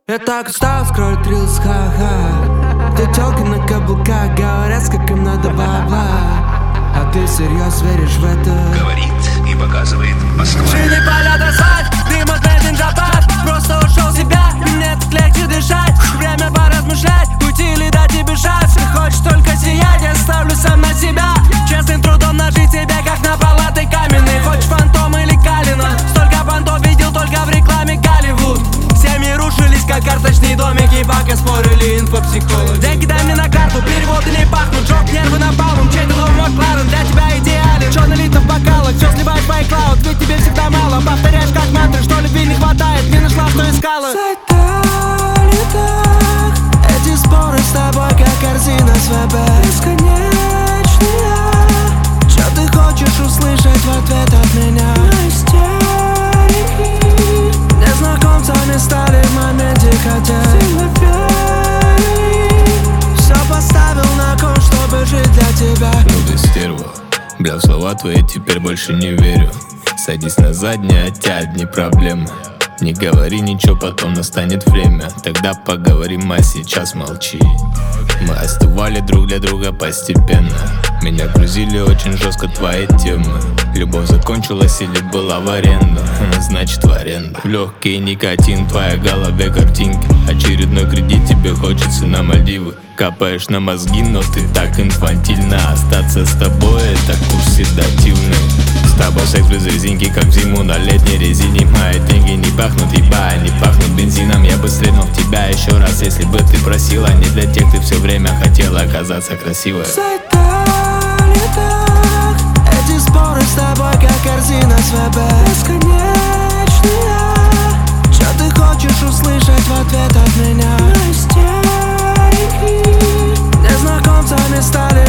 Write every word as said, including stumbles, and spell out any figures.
Я так устал скроллить рилс, ха-ха. Где тёлки на каблуках говорят, как им надо бабла. А ты всерьез веришь в это? Говорит и показывает Москва. Шины поля досать, дым от бензопад. Просто ушел в себя, и мне так легче дышать. Время поразмышлять, уйти или дать тебе шанс. Ты хочешь только сиять, я ставлю сам на себя. Честным трудом нажить себе, как на палаты каменные. Хочешь фантом или Калина? Столько понтов видел только в рекламе Голливуд. Семьи рушились, как карточные домики, пока спорили инфопсихологи. Деньги дай мне на карту, переводы не пахнут. Жоп, нервы напалмом, чей-то дом Макларен для тебя идеален. Чё налито в бокалах, всё сливаешь в iCloud. Ведь тебе всегда мало, повторяешь как мантры. Что любви не хватает, не нашла, что искала. Задали так эти споры с тобой, как корзина с ВБ. Бесконечные. Чё ты хочешь услышать в ответ от меня? Истерики. Незнакомцами стали в моменте, хотя сильно верили. Всё поставил на кон, чтобы жить для тебя. Ну ты стерва, бля, в слова твои теперь больше не верю. Садись на заднее, от тебя одни проблемы. Не говори ничего, потом настанет время. Тогда поговорим, а сейчас молчи. Мы остывали друг для друга постепенно. Меня грузили очень жестко твои темы. Любовь закончилась или была в аренду? Значит в аренду. Легкий никотин, в твоей голове картинки. Очередной кредит, тебе хочется на Мальдивы. Капаешь на мозги, но ты так инфантильно. Остаться с тобой — это курс седативный. С тобой секс без резинки, как в зиму на летней резине. Мои деньги не пахнут ебая, не пахнут бензином. Я бы стрельнул в тебя еще раз, если бы ты просила. Не для тех, ты все время хотела оказаться красивой. Задали так эти споры с тобой, как корзина с ВБ. Бесконечные. Чё ты хочешь услышать в ответ от меня? Истерики. Незнакомцами стали